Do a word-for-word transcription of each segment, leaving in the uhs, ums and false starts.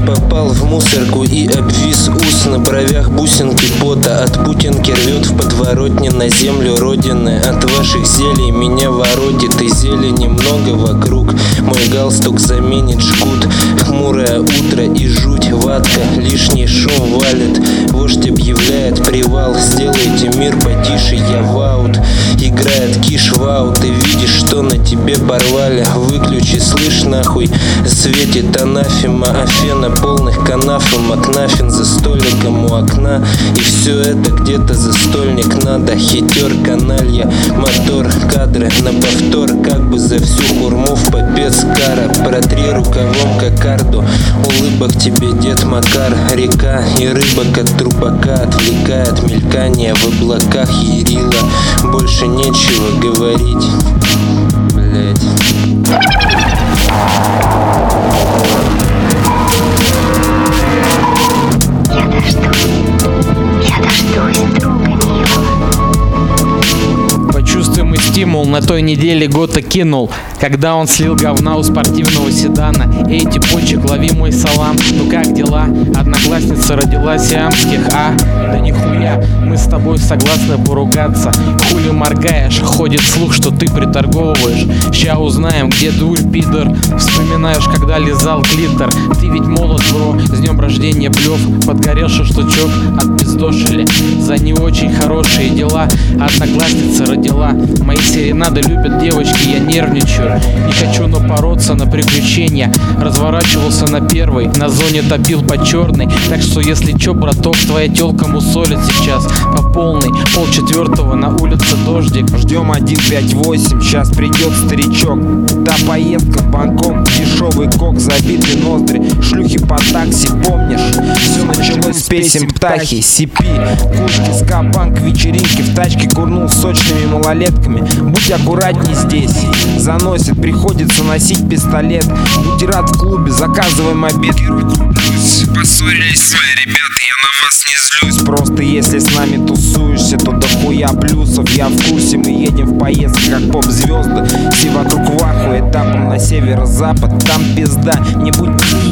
попал в мусорку и обвис ус. На бровях бусинки пота, от путинки рвет в подворотне на землю родины. От ваших зелий меня воротит, и зелени много вокруг. Мой галстук заменит жгут. Хмурое утро и жуть, ватка, лишний шум валит. Вождь объявляет привал, сделайте мир потише, я в аут. Играет киш в аут, ты видишь, что на тебе порвали. Выключи, слышь нахуй, светит анафема, афена полных канав и макнафин за столиком у окна. И все это где-то за стольник надо. Хитер, каналья, мотор, кадры на повтор. Как бы за всю хурму в попец кара. Протри рукавом кокарду, улыбок тебе дед Макар. Река и рыбок от трупака отвлекает мелькание в облаках Ярила. Больше нечего говорить, блять. Я дождусь, я дождусь друга его. Почувствуем и стимул, на той неделе Гота кинул, когда он слил говна у спортивного седана. Эй, типочек, лови мой салам, ну как дела? Одноклассница родила сиамских, а? Да нихуя, мы с тобой согласны поругаться. Хули моргаешь, ходит слух, что ты приторговываешь. Ща узнаем, где дурь, пидор. Вспоминаешь, когда лизал клитор. Ты ведь молод, бро, с днем рождения блев. Подгорел шашлычок, отпиздошили за не очень хорошие дела. Одноклассница родила. Мои серенады любят девочки, я нервничаю. Не хочу напороться на приключения. Разворачивался на первой, на зоне топил по черной. Так что если чё, браток, твоя тёлка мусолит сейчас по полной. Пол четвертого, на улице дождик. Ждем один пять восемь, сейчас придет старичок. Та поездка в Бангкок, дешевый кок, забитый ноздри. Шлюхи по такси, помнишь? Все началось с песен птахи. Си пи, кушки, ска-банк, вечеринки. В тачке курнул с сочными малолетками. Будь аккуратней здесь, заносит, приходится носить пистолет. Бутерат в клубе, заказываем обед. Поссорились с вами, ребят, я на вас не злюсь. Просто если с нами тусуешься, то дохуя плюсов. Я в курсе, мы едем в поездку как поп-звезды. Все вокруг ваху, этапом на северо-запад. Там пизда, не будь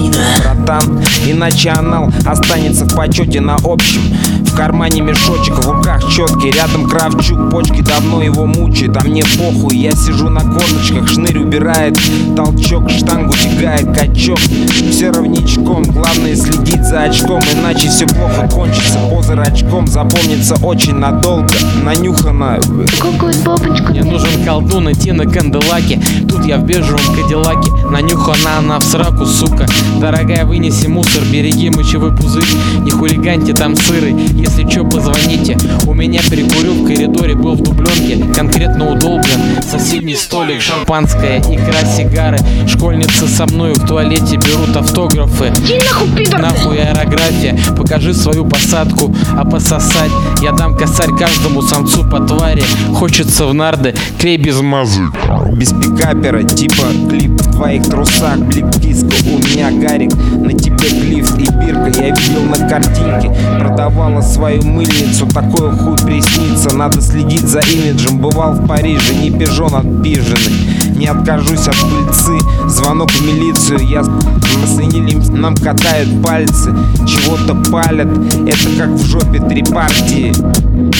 братан, иначе анал останется в почете на общем. В кармане мешочек, в руках четкий, рядом Кравчук, почки давно его мучает. А мне похуй, я сижу на корточках, шнырь убирает толчок, штангу тягает качок. Все равничком, главное следить за очком, иначе все плохо кончится. По зрачком запомнится очень надолго. Нанюхана. Кукует бабочку. Мне нужен колдун, идти на канделаке. Тут я в бежевом кадиллаке. Нанюхана она в сраку, сука. Дорогая, вынеси мусор, береги мочевой пузырь. Не хулиганьте, там сырый. Если чё, позвоните. У меня перекурил в коридоре, был в дубленке. Конкретно удолблен. Соседний столик, шампанское, икра, сигары. Школьницы со мной в туалете берут автографы. Иди нахуй, пидор! Нахуй аэрография, покажи свою посадку. А пососать я дам косарь каждому самцу по твари. Хочется в нарды, клей без мазы. Без пикапера, типа клип в твоих трусах. Блик киска, у меня Гарик. На тебе глифт и бирка, я видел на картинке. Продавала свою мыльницу, такое хуй приснится. Надо следить за имиджем, бывал в Париже. Не пижон отпиженный, не откажусь от пыльцы. Звонок в милицию, я оценили, нам катают пальцы. Чего-то палят, это как в жопе три партии.